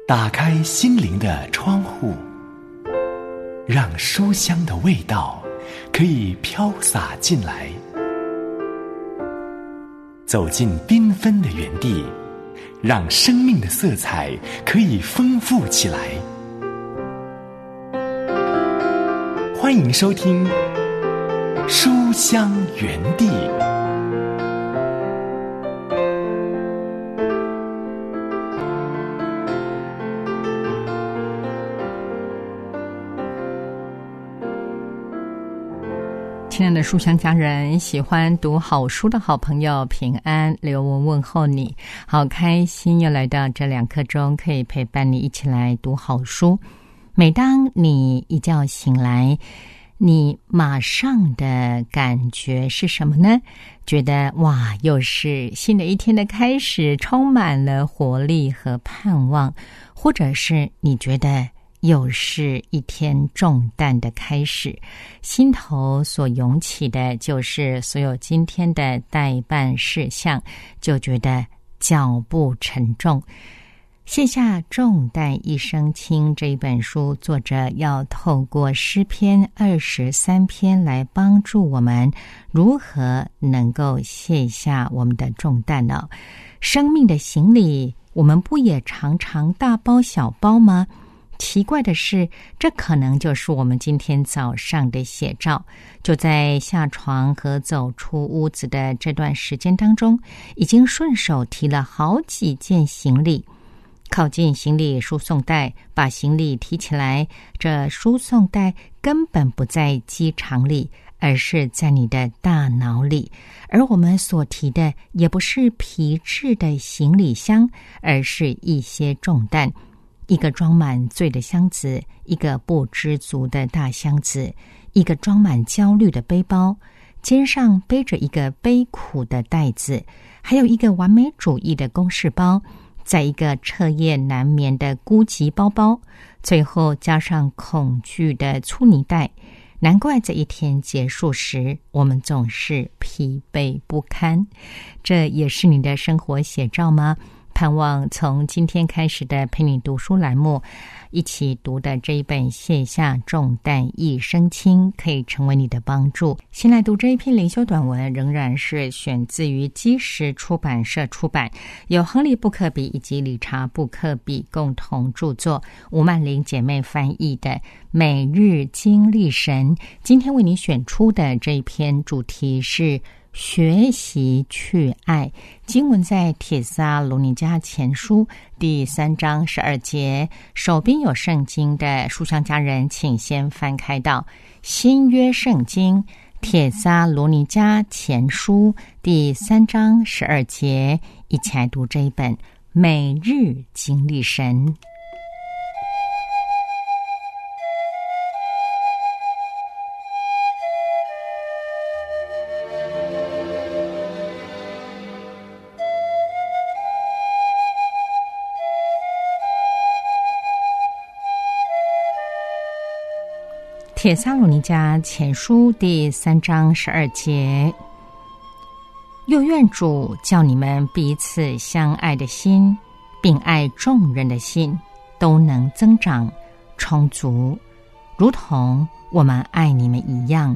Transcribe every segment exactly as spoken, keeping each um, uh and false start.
打开心灵的窗户，让书香的味道可以飘洒进来。走进缤纷的园地，让生命的色彩可以丰富起来。欢迎收听书香园地。 亲爱的书香家人，喜欢读好书的好朋友平安，刘文问候你，好开心又来到这两刻钟，可以陪伴你一起来读好书。每当你一觉醒来，你马上的感觉是什么呢？觉得哇，又是新的一天的开始，充满了活力和盼望，或者是你觉得又是一天重担的开始，心头所涌起的就是所有今天的待办事项，就觉得脚步沉重。卸下重担一身轻这一本书，作者要透过诗篇二十三篇来帮助我们如何能够卸下我们的重担呢？生命的行李，我们不也常常大包小包吗？奇怪的是，这可能就是我们今天早上的写照。就在下床和走出屋子的这段时间当中，已经顺手提了好几件行李。靠近行李输送带，把行李提起来，这输送带根本不在机场里，而是在你的大脑里。而我们所提的也不是皮质的行李箱，而是一些重担。一个装满醉的箱子，一个不知足的大箱子，一个装满焦虑的背包，肩上背着一个悲苦的袋子，还有一个完美主义的公事包，再一个彻夜难眠的孤寂包包，最后加上恐惧的粗泥袋。难怪这一天结束时，我们总是疲惫不堪。这也是你的生活写照吗？盼望从今天开始的陪你读书栏目，一起读的这一本卸下重担一身轻，可以成为你的帮助。先来读这一篇灵修短文，仍然是选自于基石出版社出版，由亨利布克比以及理查布克比共同著作，吴曼玲姐妹翻译的每日经历神。今天为你选出的这一篇主题是学习去爱，经文在帖撒罗尼迦前书第三章十二节。手边有圣经的书香家人，请先翻开到新约圣经帖撒罗尼迦前书第三章十二节，一起来读这一本每日经历神。帖撒罗尼迦前书第三章十二节，又愿主叫你们彼此相爱的心，并爱众人的心，都能增长充足，如同我们爱你们一样。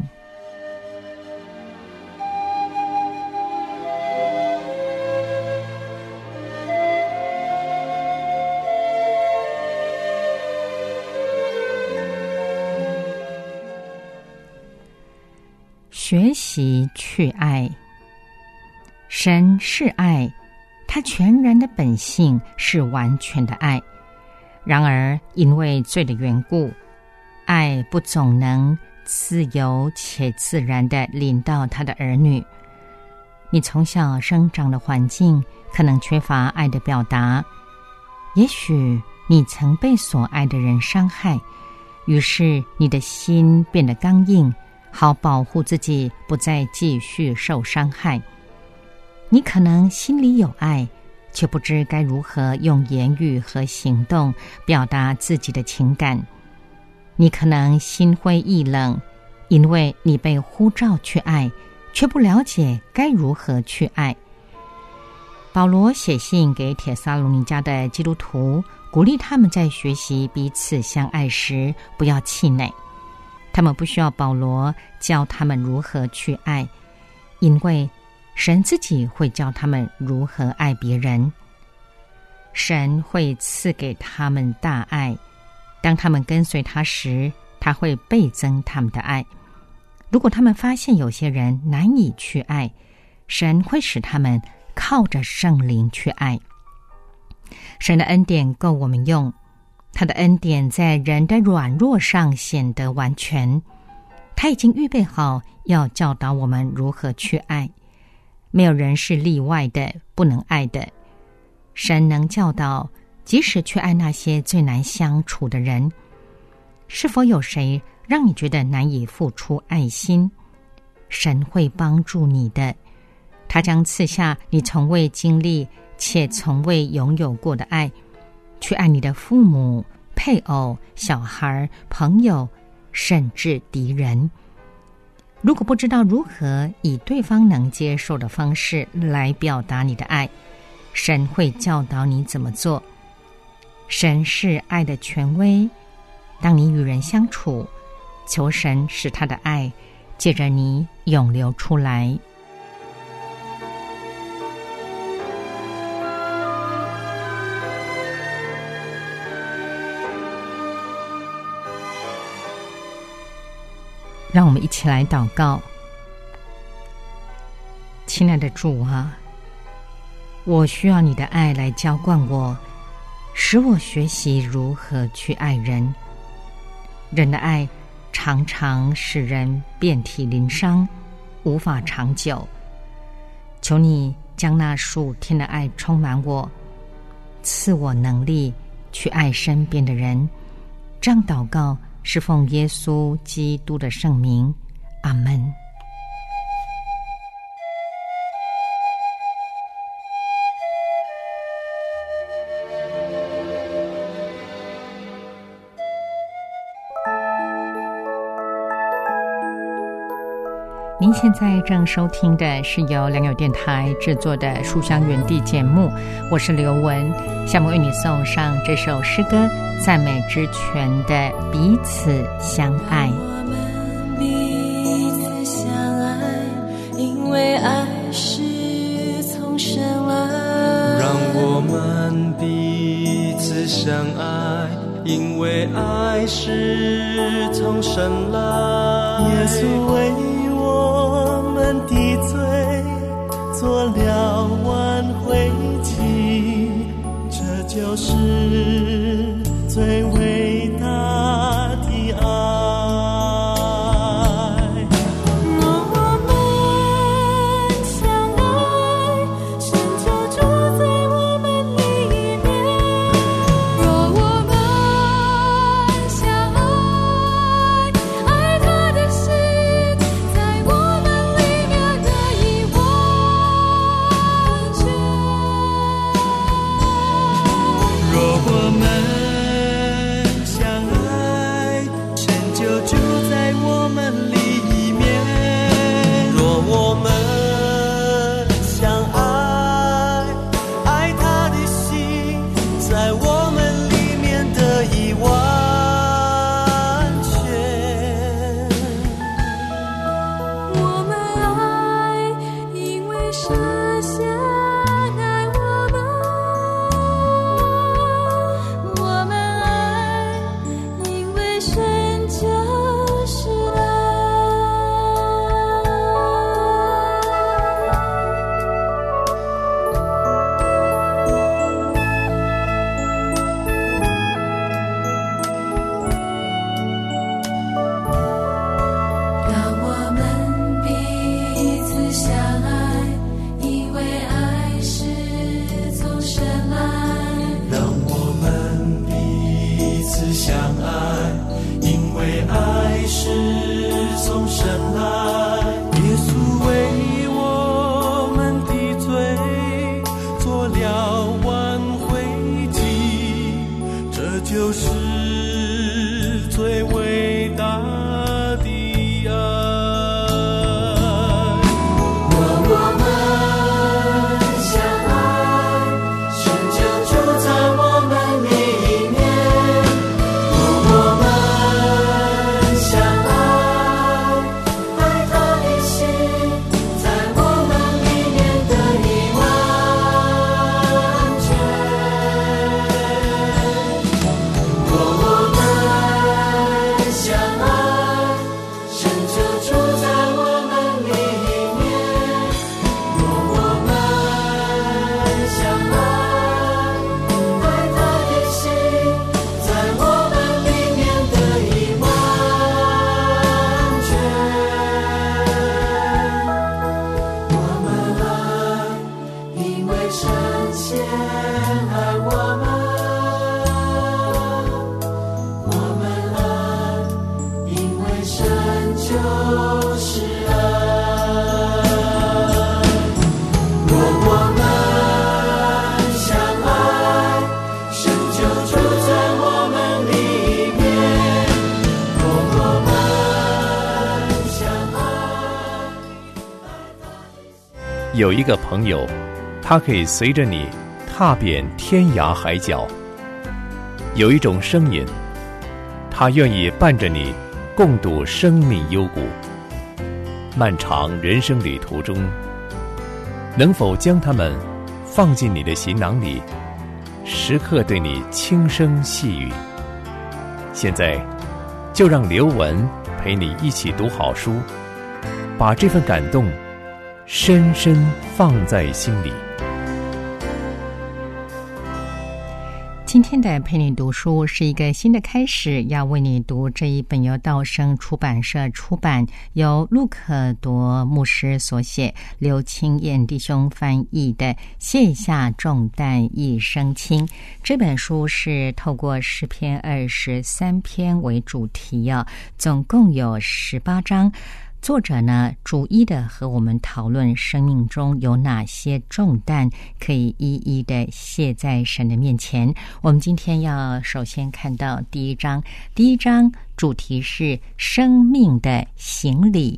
学习去爱。神是爱，他全然的本性是完全的爱。然而因为罪的缘故，爱不总能自由且自然地临到他的儿女。你从小生长的环境可能缺乏爱的表达，也许你曾被所爱的人伤害，于是你的心变得刚硬，好保护自己不再继续受伤害。你可能心里有爱，却不知该如何用言语和行动表达自己的情感。你可能心灰意冷，因为你被呼召去爱，却不了解该如何去爱。 保罗写信给帖撒罗尼迦的基督徒，鼓励他们在学习彼此相爱时不要气馁。他们不需要保罗教他们如何去爱，因为神自己会教他们如何爱别人。神会赐给他们大爱，当他们跟随他时，他会倍增他们的爱。如果他们发现有些人难以去爱，神会使他们靠着圣灵去爱。神的恩典够我们用，他的恩典在人的软弱上显得完全。他已经预备好要教导我们如何去爱，没有人是例外的，不能爱的。神能教导，即使去爱那些最难相处的人。是否有谁让你觉得难以付出爱心？神会帮助你的，他将赐下你从未经历且从未拥有过的爱，去爱你的父母、配偶、小孩、朋友，甚至敌人。如果不知道如何以对方能接受的方式来表达你的爱，神会教导你怎么做。神是爱的权威，当你与人相处，求神使他的爱借着你涌流出来。让我们一起来祷告。亲爱的主啊，我需要你的爱来浇灌我，使我学习如何去爱人。人的爱常常使人遍体鳞伤，无法长久。求你将那属天的爱充满我，赐我能力去爱身边的人。这样祷告是奉耶稣基督的圣名，阿们。您现在正收听的是由良友电台制作的《书香园地》节目，我是刘文。下面为你送上这首诗歌《赞美之泉》的《彼此相爱》。 我们彼此相爱，因为爱是从神来。 让我们彼此相爱，因为爱是从神来。 耶稣为我们的罪做了挽回祭，这就是最伟大的爱。 若我们相爱，神就住在我们里面。若我们相爱，爱他的心在我们里面得以完全。 若有一个朋友，他可以随着你踏遍天涯海角；有一种声音，他愿意伴着你共度生命幽谷。漫长人生旅途中，能否将它们放进你的行囊里，时刻对你轻声细语？现在就让刘文陪你一起读好书，把这份感动深深放在心里。 今天的陪你读书是一个新的开始，要为你读这一本由道生出版社出版，由陆可铎牧师所写，刘清燕弟兄翻译的《卸下重担一身轻》。这本书是透过诗篇二十三篇为主题啊，总共有十八章。作者呢，逐一的和我们讨论生命中有哪些重担可以一一的卸在神的面前。我们今天要首先看到第一章，第一章主题是生命的行李。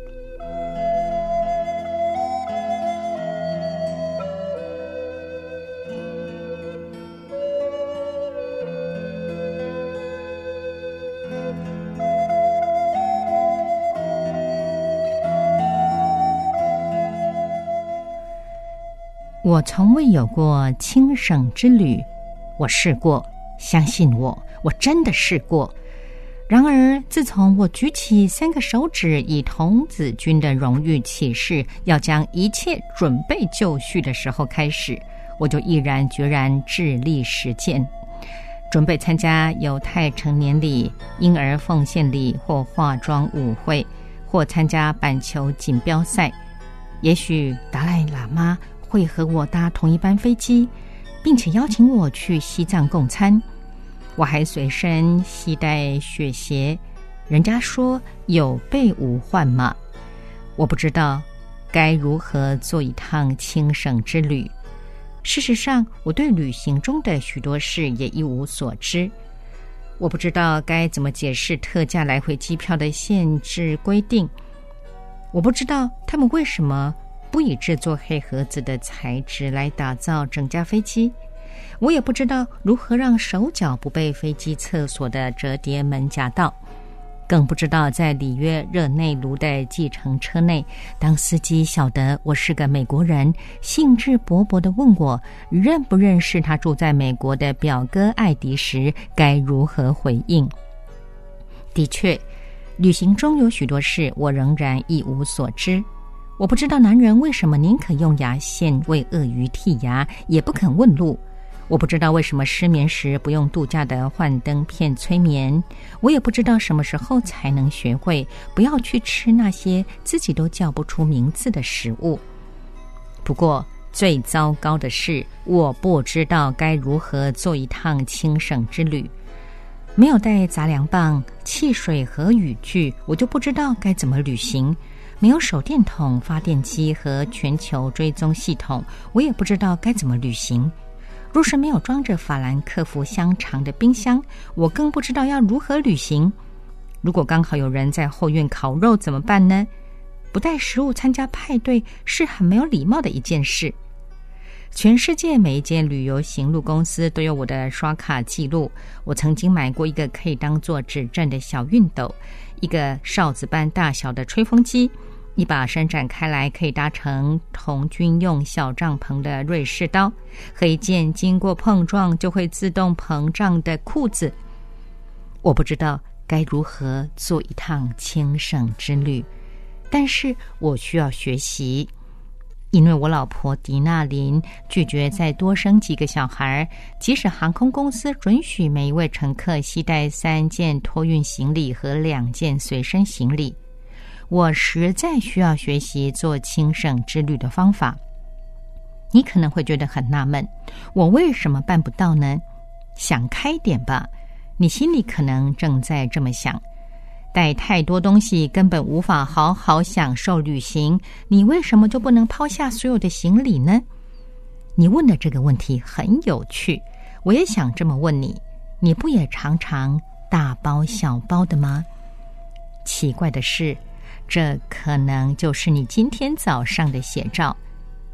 我从未有过轻省之旅，我试过，相信我，我真的试过。然而自从我举起三个手指以童子军的荣誉起誓，要将一切准备就绪的时候开始，我就毅然决然致力实践。准备参加犹太成年礼、婴儿奉献礼或化妆舞会，或参加板球锦标赛。也许达赖喇嘛会和我搭同一班飞机，并且邀请我去西藏共餐。我还随身携带雪鞋，人家说有备无患嘛。我不知道该如何做一趟轻省之旅。事实上，我对旅行中的许多事也一无所知。我不知道该怎么解释特价来回机票的限制规定。我不知道他们为什么不以制作黑盒子的材质来打造整架飞机。我也不知道如何让手脚不被飞机厕所的折叠门夹到，更不知道在里约热内卢的计程车内，当司机晓得我是个美国人，兴致勃勃地问我认不认识他住在美国的表哥艾迪时，该如何回应。的确，旅行中有许多事我仍然一无所知。我不知道男人为什么宁可用牙线为鳄鱼剔牙，也不肯问路。我不知道为什么失眠时不用度假的幻灯片催眠。我也不知道什么时候才能学会不要去吃那些自己都叫不出名字的食物。不过最糟糕的是，我不知道该如何做一趟轻省之旅。没有带杂粮棒、汽水和雨具，我就不知道该怎么旅行。没有手电筒、发电机和全球追踪系统，我也不知道该怎么旅行。若是没有装着法兰克福香肠的冰箱，我更不知道要如何旅行。如果刚好有人在后院烤肉怎么办呢？不带食物参加派对是很没有礼貌的一件事。全世界每一间旅游行路公司都有我的刷卡记录。我曾经买过一个可以当作指针的小熨斗，一个哨子般大小的吹风机，一把伸展开来可以搭成童军用小帐篷的瑞士刀，和一件经过碰撞就会自动膨胀的裤子。我不知道该如何做一趟轻省之旅，但是我需要学习。因为我老婆迪娜琳拒绝再多生几个小孩，即使航空公司准许每一位乘客携带三件托运行李和两件随身行李，我实在需要学习做轻省之旅的方法。你可能会觉得很纳闷，我为什么办不到呢？想开点吧，你心里可能正在这么想。带太多东西根本无法好好享受旅行，你为什么就不能抛下所有的行李呢？你问的这个问题很有趣，我也想这么问你，你不也常常大包小包的吗？奇怪的是，这可能就是你今天早上的写照。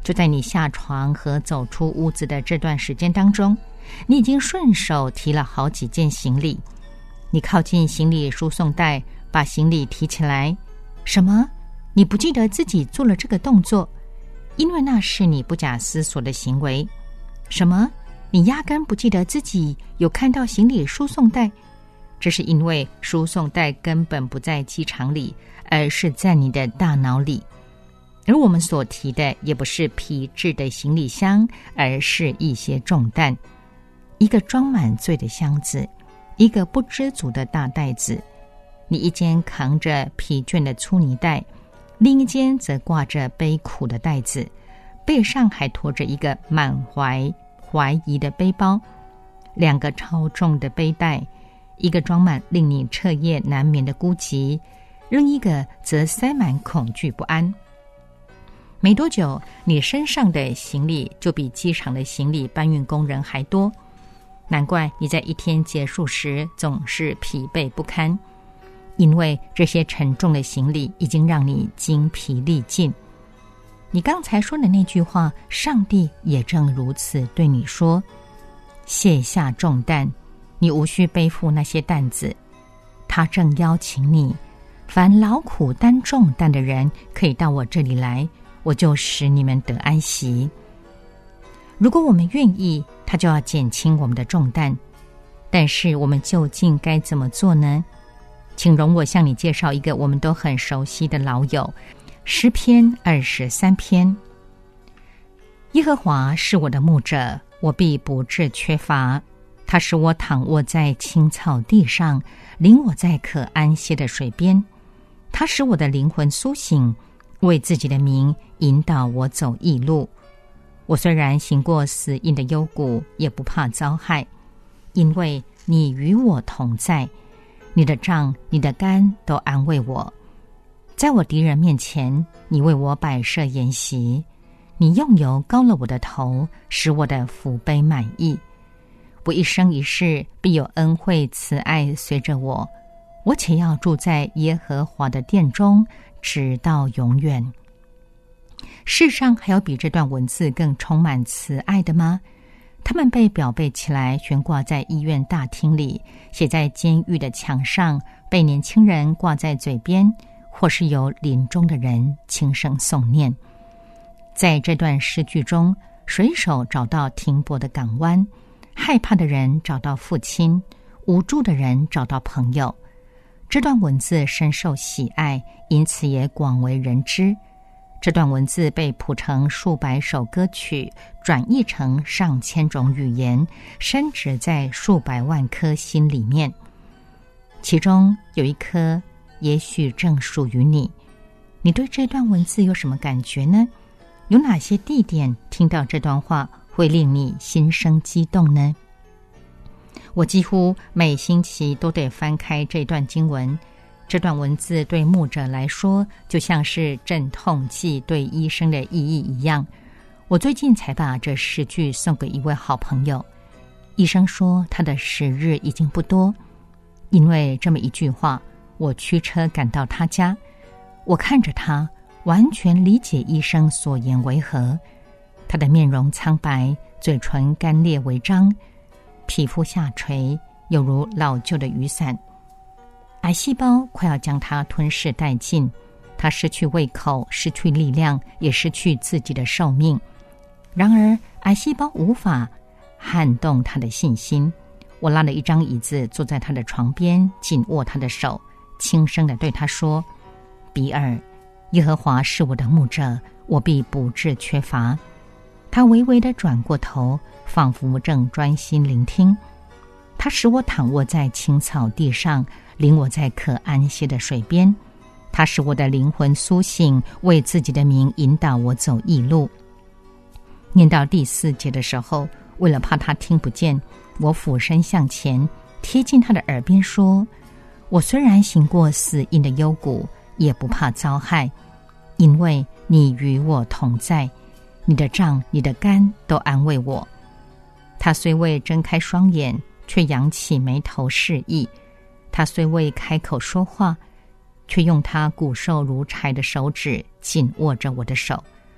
就在你下床和走出屋子的这段时间当中，你已经顺手提了好几件行李。你靠近行李输送带，把行李提起来。什么？你不记得自己做了这个动作？因为那是你不假思索的行为。什么？你压根不记得自己有看到行李输送带？这是因为输送带根本不在机场里，而是在你的大脑里。而我们所提的也不是皮质的行李箱，而是一些重担。一个装满醉的箱子，一个不知足的大袋子。你一肩扛着疲倦的粗泥袋，另一肩则挂着悲苦的袋子，背上还驮着一个满怀怀疑的背包。两个超重的背带，一个装满令你彻夜难眠的孤寂，另一个则塞满恐惧不安。没多久，你身上的行李就比机场的行李搬运工人还多。难怪你在一天结束时总是疲惫不堪，因为这些沉重的行李已经让你精疲力尽。你刚才说的那句话，上帝也正如此对你说：卸下重担，你无需背负那些担子。他正邀请你，凡劳苦担重担的人，可以到我这里来，我就使你们得安息。如果我们愿意，他就要减轻我们的重担。但是我们究竟该怎么做呢？请容我向你介绍一个我们都很熟悉的老友，诗篇二十三篇。耶和华是我的牧者，我必不致缺乏。他使我躺卧在青草地上，领我在可安歇的水边。他使我的灵魂苏醒，为自己的名引导我走义路。我虽然行过死荫的幽谷，也不怕遭害，因为你与我同在。你的杖你的竿都安慰我。在我敌人面前，你为我摆设筵席，你用油膏了我的头，使我的福杯满溢。我一生一世必有恩惠慈爱随着我，我且要住在耶和华的殿中，直到永远。世上还有比这段文字更充满慈爱的吗？他们被裱背起来，悬挂在医院大厅里，写在监狱的墙上，被年轻人挂在嘴边，或是由临终的人轻声诵念。在这段诗句中，水手找到停泊的港湾，害怕的人找到父亲，无助的人找到朋友。这段文字深受喜爱，因此也广为人知。这段文字被谱成数百首歌曲，转译成上千种语言，深植在数百万颗心里面。其中有一颗也许正属于你。你对这段文字有什么感觉呢？有哪些地点听到这段话会令你心生激动呢？我几乎每星期都得翻开这段经文。这段文字对牧者来说，就像是镇痛剂对医生的意义一样。我最近才把这诗句送给一位好朋友。医生说他的时日已经不多，因为这么一句话，我驱车赶到他家。我看着他，完全理解医生所言为何。他的面容苍白，嘴唇干裂为张，皮肤下垂，有如老旧的雨伞。癌细胞快要将它吞噬殆尽，他失去胃口，失去力量，也失去自己的寿命。然而癌细胞无法撼动他的信心。我拉了一张椅子坐在他的床边，紧握他的手，轻声地对他说：比尔，耶和华是我的牧者，我必不致缺乏。他微微地转过头，仿佛正专心聆听。他使我躺卧在青草地上，领我在可安歇的水边。他使我的灵魂苏醒，为自己的名引导我走义路。念到第四节的时候，为了怕他听不见，我俯身向前，贴近他的耳边说：我虽然行过死荫的幽谷，也不怕遭害，因为你与我同在，你的杖你的竿都安慰我。他虽未睁开双眼，却扬起眉头示意。他虽未开口说话，却用他骨瘦如柴的手指紧握着我的手。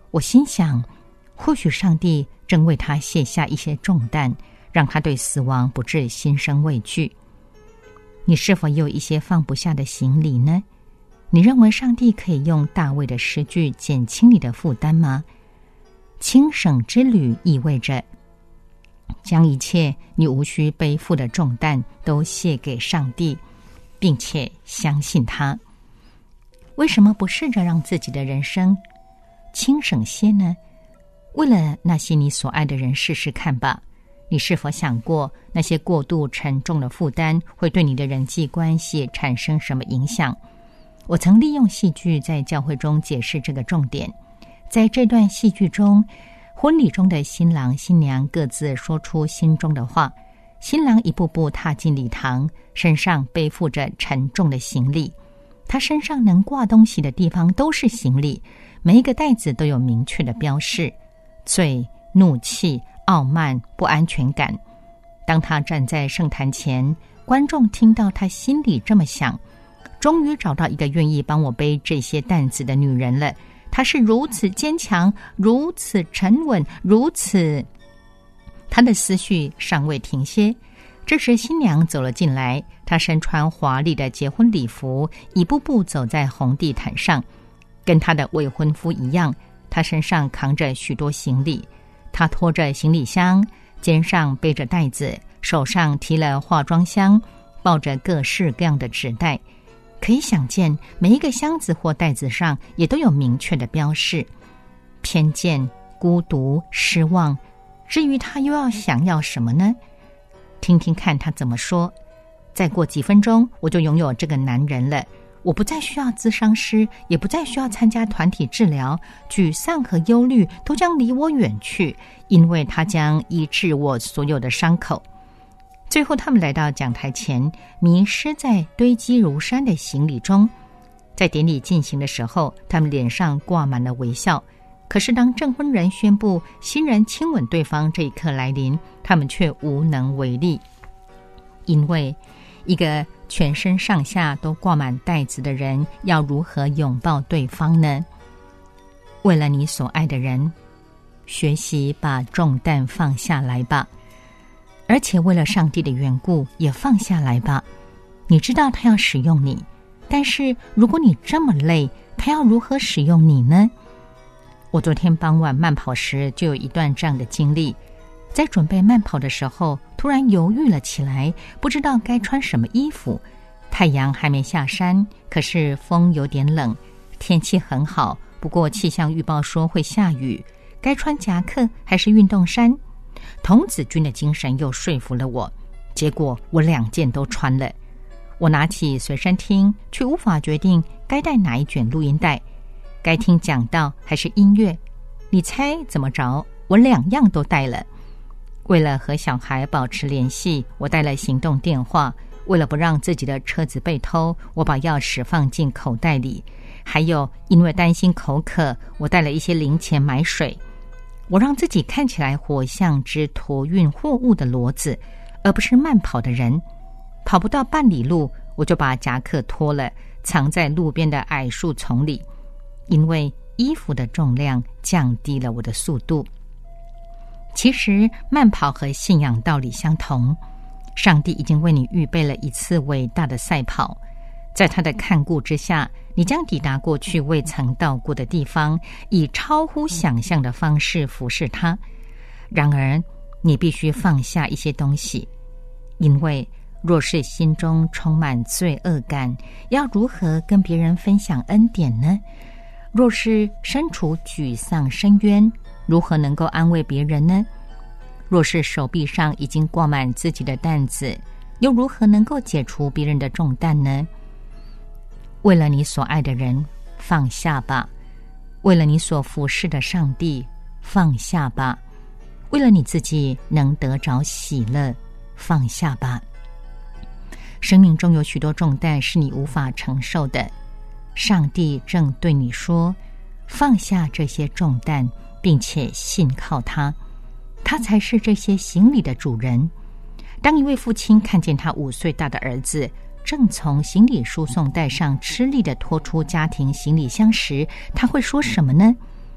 我心想，或许上帝正为他卸下一些重担，让他对死亡不致心生畏惧。你是否有一些放不下的行李呢？你认为上帝可以用大卫的诗句减轻你的负担吗？轻省之旅意味着将一切你无需背负的重担都卸给上帝，并且相信他。为什么不试着让自己的人生轻省些呢？为了那些你所爱的人试试看吧。你是否想过那些过度沉重的负担会对你的人际关系产生什么影响？我曾利用戏剧在教会中解释这个重点。在这段戏剧中，婚礼中的新郎新娘各自说出心中的话。新郎一步步踏进礼堂，身上背负着沉重的行李。他身上能挂东西的地方都是行李，每一个袋子都有明确的标示：罪、怒气、傲慢、不安全感。当他站在圣坛前，观众听到他心里这么想：终于找到一个愿意帮我背这些担子的女人了。她是如此坚强，如此沉稳，如此……他的思绪尚未停歇。这时新娘走了进来，她身穿华丽的结婚礼服，一步步走在红地毯上，跟她的未婚夫一样。她身上扛着许多行李，她拖着行李箱，肩上背着袋子，手上提了化妆箱，抱着各式各样的纸袋。可以想见，每一个箱子或袋子上也都有明确的标示：偏见、孤独、失望。至于他又要想要什么呢？听听看他怎么说。再过几分钟，我就拥有这个男人了。我不再需要咨商师，也不再需要参加团体治疗，沮丧和忧虑都将离我远去，因为他将医治我所有的伤口。最后他们来到讲台前，迷失在堆积如山的行李中。在典礼进行的时候，他们脸上挂满了微笑。可是当证婚人宣布新人亲吻对方这一刻来临，他们却无能为力。因为一个全身上下都挂满带子的人要如何拥抱对方呢？为了你所爱的人，学习把重担放下来吧。而且为了上帝的缘故，也放下来吧。你知道他要使用你，但是如果你这么累，他要如何使用你呢？我昨天傍晚慢跑时就有一段这样的经历。在准备慢跑的时候，突然犹豫了起来，不知道该穿什么衣服。太阳还没下山，可是风有点冷，天气很好，不过气象预报说会下雨。该穿夹克还是运动衫？童子军的精神又说服了我，结果我两件都穿了。我拿起随身听，却无法决定该带哪一卷录音带，该听讲道还是音乐。你猜怎么着？我两样都带了。为了和小孩保持联系，我带了行动电话。为了不让自己的车子被偷，我把钥匙放进口袋里。还有，因为担心口渴，我带了一些零钱买水。我让自己看起来活像只驮运货物的骡子，而不是慢跑的人。跑不到半里路，我就把夹克脱了，藏在路边的矮树丛里，因为衣服的重量降低了我的速度。其实慢跑和信仰道理相同，上帝已经为你预备了一次伟大的赛跑，在他的看顾之下，你将抵达过去未曾到过的地方，以超乎想象的方式服侍他。然而你必须放下一些东西，因为若是心中充满罪恶感，要如何跟别人分享恩典呢？若是身处沮丧深渊，如何能够安慰别人呢？若是手臂上已经挂满自己的担子，又如何能够解除别人的重担呢？为了你所爱的人，放下吧；为了你所服侍的上帝，放下吧；为了你自己能得着喜乐，放下吧。生命中有许多重担是你无法承受的，上帝正对你说，放下这些重担，并且信靠他，他才是这些行李的主人。当一位父亲看见他五岁大的儿子正从行李输送带上吃力地拖出家庭行李箱时，他会说什么呢？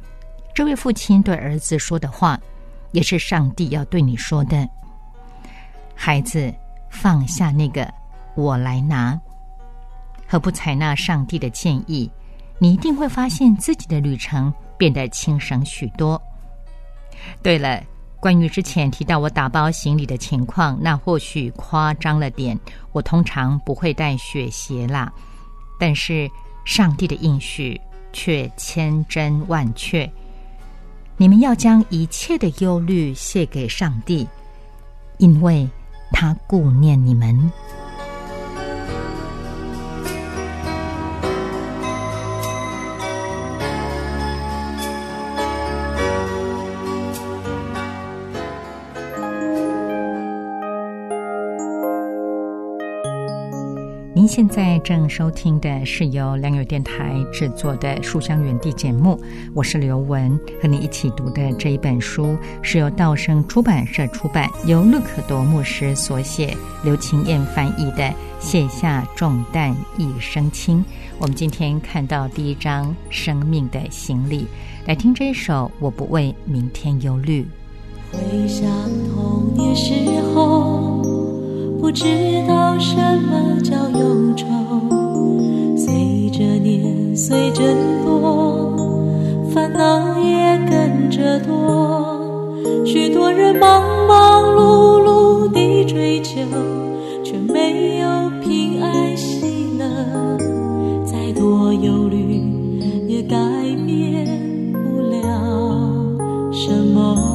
这位父亲对儿子说的话，也是上帝要对你说的。孩子，放下那个，我来拿。何不采纳上帝的建议，你一定会发现自己的旅程变得轻省许多。对了，关于之前提到我打包行李的情况，那或许夸张了点，我通常不会带雪鞋啦。但是上帝的应许却千真万确，你们要将一切的忧虑卸给上帝，因为他顾念你们。您现在正收听的是由良友电台制作的《书香园地》节目，我是刘雯，和你一起读的这一本书是由道生出版社出版，由陆可铎牧师所写，刘清燕翻译的《卸下重担一身轻》。我们今天看到第一章生命的行李，来听这一首《我不为明天忧虑》。 回想童年时候，不知道什么叫忧愁，随着年岁增多，烦恼也跟着多，许多人忙忙碌碌地追求，却没有平安喜乐，再多忧虑也改变不了什么。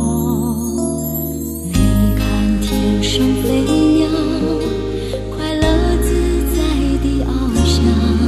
你看天上飞鸟，快乐自在地翱翔，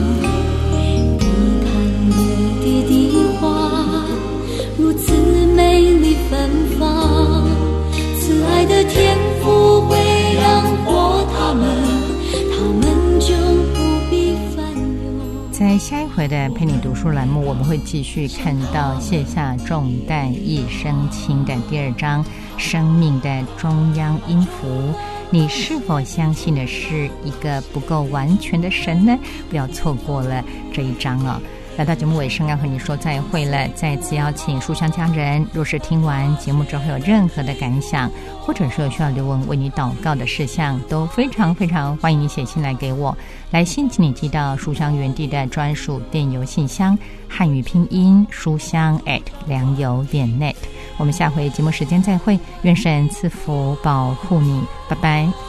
你看野地的花如此美丽芬芳，慈爱的天父会养活他们，他们就不必烦忧。 在下一回的陪你读书栏目，我们会继续看到卸下重担一身轻的第二章，生命的中央音符。你是否相信的是一个不够完全的神呢？不要错过了这一章哦。来到节目尾声，要和你说再会了。再次邀请书香家人，若是听完节目之后有任何的感想，或者说需要刘雯为你祷告的事项，都非常非常欢迎你写信来给我。来信请你寄到书香园地的专属电邮信箱，汉语拼音书香 at 良友点 net。我们下回节目时间再会，愿神赐福保护你，拜拜。